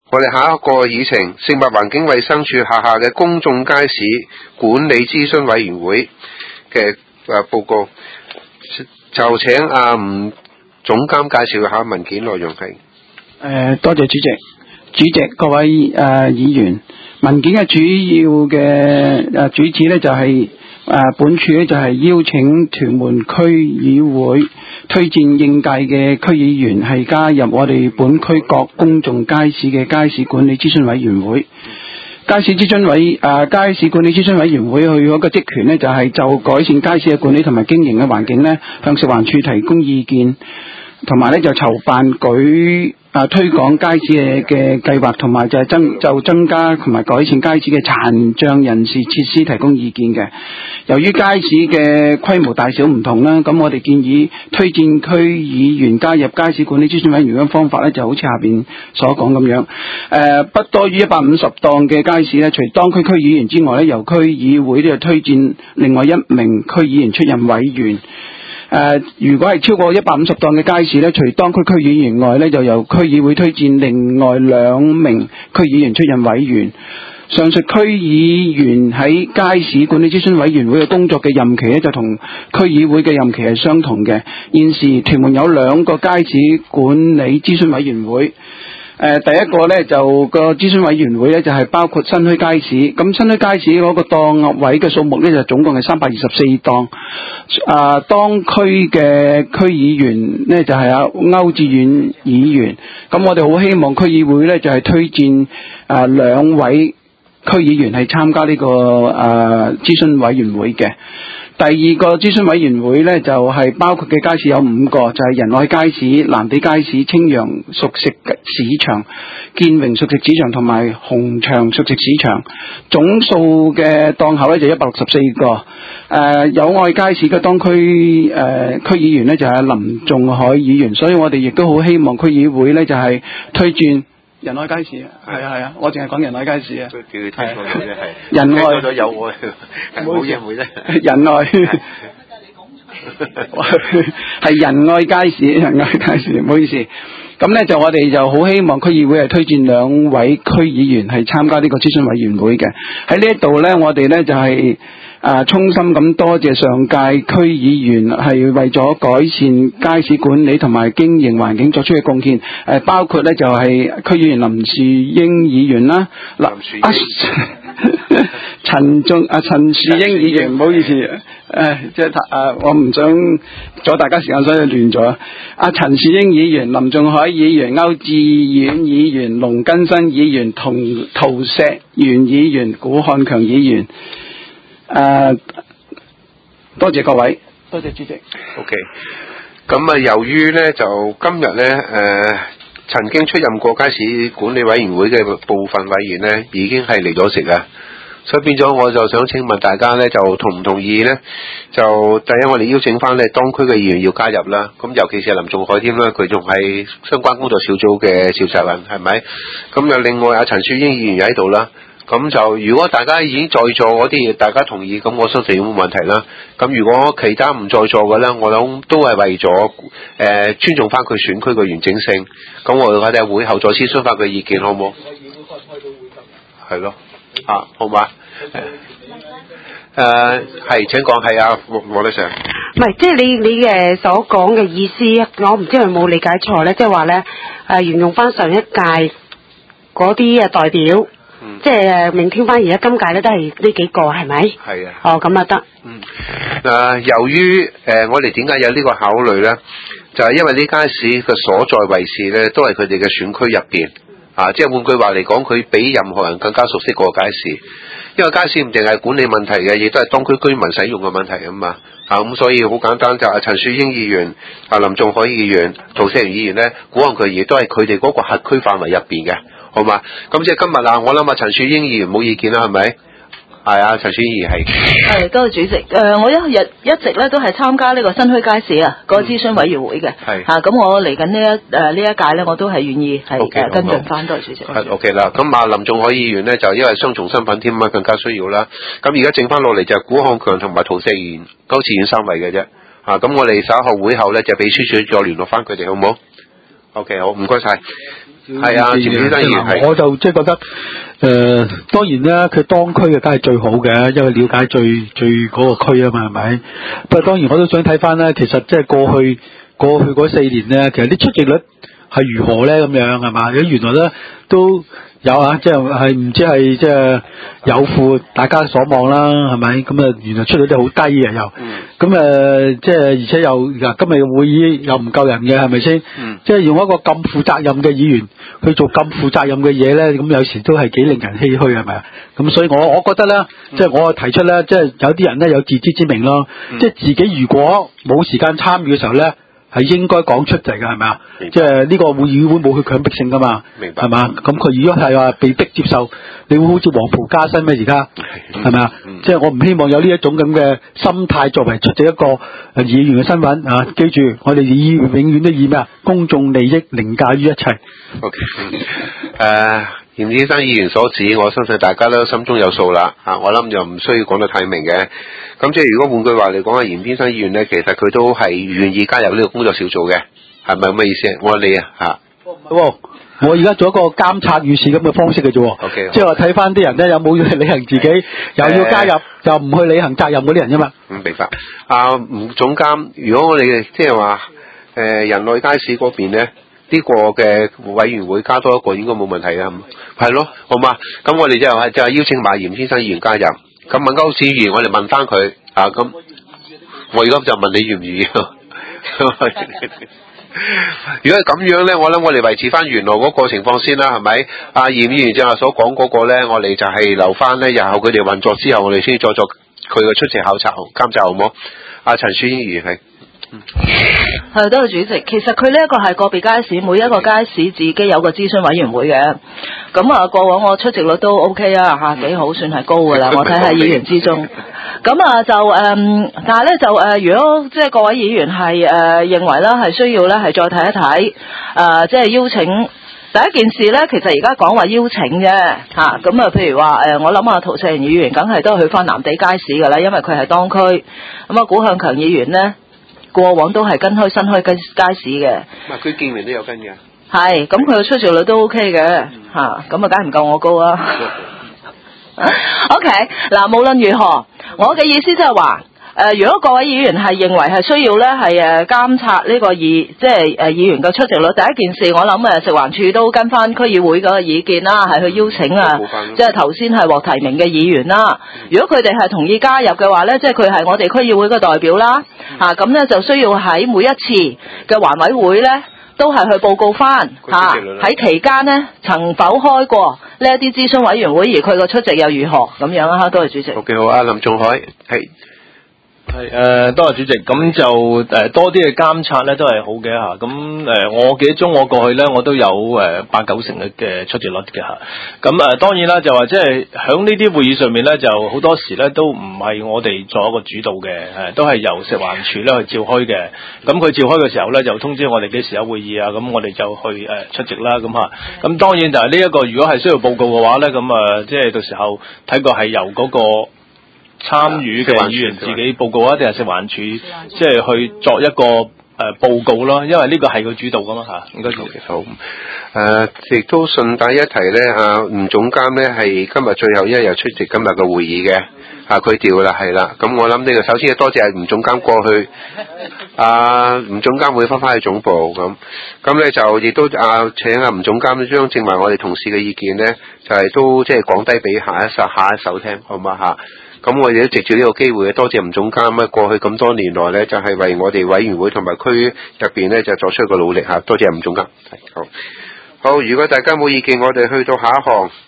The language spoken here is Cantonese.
我哋下一個議程，食物環境衛生署下嘅公眾街市管理諮詢委員會嘅報告，就請吳總監介紹下文件內容係。 多謝主席，各位議員，文件嘅主要嘅主旨呢就係本署呢就係邀請屯門區議會推薦應屆嘅區議員係加入我哋本區各公眾街市嘅街市管理諮詢委員會。街市管理諮詢委員會佢嗰個職權呢就係就改善街市嘅管理同埋經營嘅環境呢，向食環署提供意見，同埋呢就籌辦推廣街市嘅計劃，同埋就增加同埋改善街市嘅殘障人士設施提供意見嘅。由於街市嘅規模大小唔同啦，咁我哋建議推薦區議員加入街市管理諮詢委員會嘅方法呢，就好似下邊所講咁樣。不多於150檔嘅街市呢，除當區區議員之外呢，由區議會呢就推薦另外一名區議員出任委員。如果係超過150檔嘅街市呢，除當區區議員外呢，就由區議會推薦另外2名區議員出任委員。上述區議員喺街市管理諮詢委員會嘅工作嘅任期呢，就同區議會嘅任期係相同嘅。現時屯門有2個街市管理諮詢委員會。第一個呢就個諮詢委員會呢就係包括新墟街市，咁新墟街市嗰個檔位嘅數目呢就總共係324檔。當區嘅區議員呢就係歐志遠議員，咁我哋好希望區議會呢就係推薦2位區議員係參加呢個諮詢委員會嘅。第二個諮詢委員會呢，就係包括嘅街市有5個，就係仁愛街市、藍地街市、青陽熟食市場、建榮熟食市場同埋紅牆熟食市場。總數嘅檔口呢，就164個。友愛街市嘅當區區議員呢，就係林仲海議員，所以我哋亦都好希望區議會呢，就係推薦仁愛街市。係啊，我淨係講仁愛街市啊。 都叫佢聽錯咗啫，係。 仁愛咗友愛，冇嘢會咧。 仁愛係仁愛街市，仁愛街市，唔好意思。咁呢就我哋就好希望區議會係推薦2位區議員係參加呢個諮詢委員會嘅。喺呢一度呢，我哋呢就係衷心咁多謝上屆區議員係為咗改善街市管理同埋經營環境作出嘅貢獻，包括呢就係區議員林樹英議員啦，陳樹英議員，唔好意思，我唔想阻大家時間，所以亂咗。陳樹英議員、林仲海議員、歐志遠議員、龍根新議員、陶石元議員、古漢強議員。多謝各位，多謝主席。 OK， 咁由於呢就今日呢曾經出任過街市管理委員會嘅部分委員呢已經係離咗席啊，所以變咗我就想請問大家呢就同唔同意呢？就第一我哋邀請翻呢當區嘅議員要加入啦，咁尤其是林仲海添啦，佢仲係相關工作小組嘅召集人，係咪？咁又另外陳樹英議員又喺度啦。咁就如果大家已經在座嗰啲大家同意，咁我相信冇問題啦。咁如果其他唔在座嘅咧，我諗都係為咗尊重翻佢選區嘅完整性。咁我哋會後再諮詢翻佢意見，好唔好？係咯，好嘛？係請講，係啊，黃女士。 唔係，即係你嘅所講嘅意思，我唔知有冇理解錯咧，即係話咧沿用翻上一屆嗰啲代表。即係明聽翻而家今屆咧都係呢幾個係咪？係啊。咁啊得。 由於我哋點解有呢個考慮咧？就係因為呢街市嘅所在位置咧，都係佢哋嘅選區入邊即係換句話嚟講，佢比任何人更加熟悉個街市。因為街市唔淨係管理問題嘅，亦都係當區居民使用嘅問題啊嘛。咁所以好簡單，就係陳樹英議員、林仲海議員、陶石元議員咧，古漢強亦都係佢哋嗰個轄區範圍入邊嘅。好嘛？咁即係今日我諗陳樹英議員冇意見啦，係咪？係啊，陳樹英議員係。 多謝主席。我一直咧都係參加呢個新墟街市個諮詢委員會嘅。係。咁我嚟緊呢一屆咧，我都係願意係跟進翻。多謝主席。 OK 啦。咁林仲海議員咧就因為雙重身份添啊，更加需要啦。咁而家剩翻落嚟就係古漢強同埋陶石元、高志遠3位嘅啫。咁我哋稍後會後咧就秘書處再聯絡翻佢哋，好唔好？OK， 好，唔該晒。 係啊，嚴先生議員係。 我就即係覺得當然啦，佢當區嘅梗係最好嘅，因為了解最嗰個區啊嘛，係咪？不過當然我都想睇翻咧，其實即係過去嗰4年咧，其實啲出席率係如何咧？咁樣係嘛？原來咧都有啊，即係唔知係即係有負大家所望啦，係咪？咁啊，原來出率都好低嘅又。咁即係而且又嗱，今日嘅會議又唔夠人嘅，係咪先？即係用一個咁負責任嘅議員去做咁負責任嘅嘢咧，咁有時都係幾令人唏噓，係咪啊？咁所以我覺得咧，即係我提出咧，即係有啲人咧有自知之明咯，即係自己如果冇時間參與嘅時候咧，係應該講出嚟㗎，係咪啊？即係呢個議會冇去強迫性㗎嘛，係嘛？咁佢如果係話被逼接受，你會好似黃袍加身咩？而家係咪啊？即係我唔希望有呢一種咁嘅心態作為出席一個議員嘅身份啊！記住，我哋議員永遠都以咩啊？公眾利益凌駕於一切。 OK，嚴先生議員所指，我相信大家都心中有數啦。我諗就唔需要講得太明嘅。咁即係如果換句話嚟講啊，嚴先生議員咧，其實佢都係願意加入呢個工作小組嘅，係咪咁嘅意思？我話你啊我而家做一個監察議事咁嘅方式嘅啫。 OK， 即係話睇翻啲人咧有冇履行自己，又要加入就唔去履行責任嗰啲人啫嘛。 明白。吳總監，如果我哋即係話仁愛街市嗰邊咧？呢個嘅委員會加多一個應該冇問題嘅，係咯，好嘛？咁我哋就係邀請埋嚴先生議員加入。咁問歐市議員，我哋問翻佢咁我而家就問你願唔願意？如果係咁樣咧，我諗我哋維持翻原來嗰個情況先啦，係咪？嚴議員正話所講嗰個咧，我哋就係留翻咧，日後佢哋運作之後，我哋先再作佢嘅出席考察監察，好唔好？陳書英議員係。 係，多謝主席。其實佢呢一個係個別街市，每一個街市自己有個諮詢委員會嘅。咁過往我出席率都 OK 啊，幾好，算係高噶啦。我睇下議員之中。咁但係咧就如果即係各位議員係認為咧係需要咧係再睇一睇即係邀請。第一件事咧，其實而家講話邀請啫咁譬如話我諗啊，涂世賢議員梗係都係去翻南地街市噶啦，因為佢係當區。古向強議員咧。過往都係跟開新墟街市嘅， 佢見面都有跟嘅， 係咁佢嘅出席率都 OK 嘅咁梗係唔夠我高啊。OK， 嗱，無論如何，我嘅意思即係話，如果各位議員係認為係需要咧係監察呢個議員嘅出席率，第一件事我諗食環署都跟翻區議會嗰個意見啦，係去邀請即係頭先係獲提名嘅議員啦。如果佢哋係同意加入嘅話咧，即係佢係我哋區議會嘅代表啦。咁咧就需要喺每一次嘅環委會咧，都係去報告翻喺期間呢曾否開過呢一啲諮詢委員會，而佢個出席又如何咁樣啊？多謝主席。 好啊，林仲海係。 多謝主席，咁就多啲嘅監察咧都係好嘅吓，咁我記得中我過去咧我都有8-9成嘅出席率嘅吓，咁當然啦就話即係響呢啲會議上面咧就好多時咧都唔係我哋作一個主導嘅，都係由食環署咧去召開嘅，咁佢召開嘅時候咧就通知我哋幾時有會議啊，咁我哋就去出席啦咁吓，咁當然就係呢一個如果係需要報告嘅話咧，咁即係到時候睇過係由嗰個參與嘅議員自己報告啊，定係食環署即係去作一個報告咯，因為呢個係佢主導噶嘛吓。應該好。 亦都順帶一提咧，吳總監咧係今日最後一日出席今日嘅會議嘅，佢調啦係啦。咁我諗呢個首先多謝吳總監過去，吳總監會翻去總部咁咧就亦都請吳總監將正埋我哋同事嘅意見咧，就係都即係講低俾下一手聽，好嘛吓？咁我哋都藉住呢個機會多謝吳總監過去咁多年來咧，就係為我哋委員會同埋區入邊咧就作出一個努力吓，多謝吳總監。好，如果大家冇意見，我哋去到下一項。